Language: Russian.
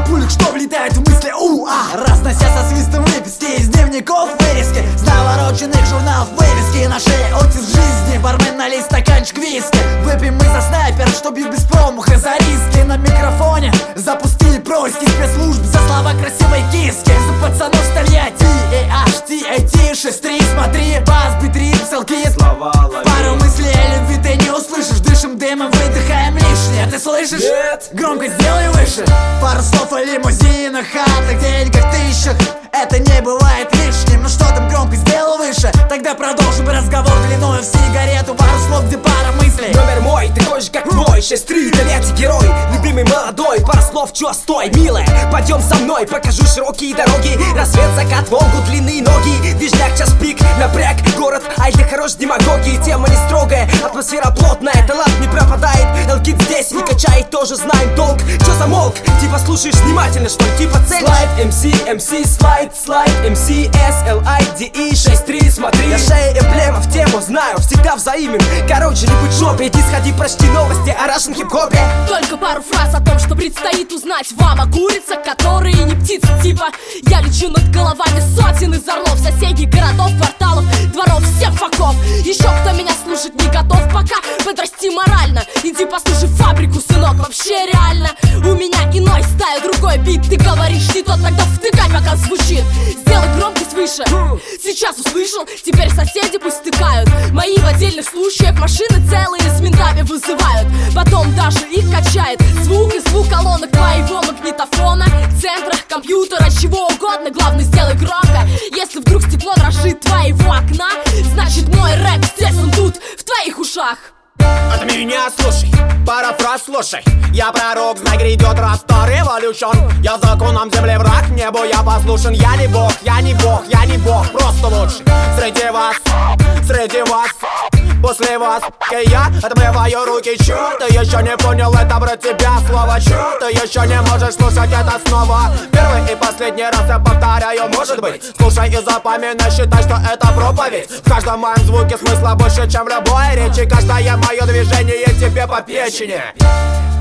пулек, что влетает в мысли, разнося со свистом выписки из дневников вырезки, с навороченных журналов вывески. На шее оттиск жизни, бармен налей стаканчик виски. Выпьем мы за снайпер, что бьют без промаха за риски. На микрофоне запустили происки спецслужб за слова красивой киски. За пацанов с Тольятти, HT, 6-3, смотри, бас, битрит, селки, слова лови. Пару мыслей о любви ты не услышишь. Дышим дымом, выдыхаем лишнее. Ты слышишь? Нет. Громко сделай выше. Пару слов о лимузинах, хатах, деньгах, тысячах. Это не бывает лишним. Ну что там, громко сделал выше. Тогда продолжим разговор длиною в сигарету. Пару слов, где пара мыслей. Номер мой, такой же как мой. 6-3, Тольятти герой, любимый молодой. Пару слов, чё, стой, милая, пойдем со мной. Покажу широкие дороги, рассвет, закат, Волгу, длинные ноги. Движняк, час пик, напряг, город, ай для хорошей демагогии. Тема не строгая, атмосфера плотная, талант не пропадает. Элкит здесь не качает, тоже знаем толк. Чё замолк? Типа слушаешь внимательно, что ли? Типа цель. Слайд, MC, слайд, MC, SLIDE, 6-3, смотри. Я шея эмблема в тему, знаю, всегда взаимен. Короче, не будь в жопе, иди сходи, прочти новости о Russian хип-хопе. Только пару фраз о том, что предстоит узнать вам о курицах, которые не птицы типа. Я лечу над головами сотен из орлов, соседей, городов, кварталов, дворов, всех факов. Еще кто меня слушать не готов пока, подрасти морально. Иди послушай фабрику, сынок, вообще реально. У меня иной стайл, другой бит. Ты говоришь не тот, тогда втыкай, пока звучит. Сделай громкость выше. Сейчас услышал, теперь соседи пусть стыкают. Мои в отдельных случаях машины целые с ментами вызывают. Потом даже их качает звук из двух колонок твоего магнитофона, центрах компьютера, чего угодно. Главное, сделай громко. Если вдруг стекло дрожит твоего окна, значит мой рэп здесь, он тут, в твоих ушах. От меня слушай, пара фраз слушай. Я пророк, знай, грядет Растор Революшн. Я законом земли враг, небу я послушен. Я не бог, я не бог, я не бог, просто лучший среди вас, после вас. И я отмываю руки, чё? Ты еще не понял, это про тебя слово, чё? Ты еще не можешь слушать это снова. Первый и последний раз я повторяю, может быть. Слушай и запоминай, считай, что это проповедь. В каждом моем звуке смысла больше, чем в любой речи. Каждое мое движение тебе по печени.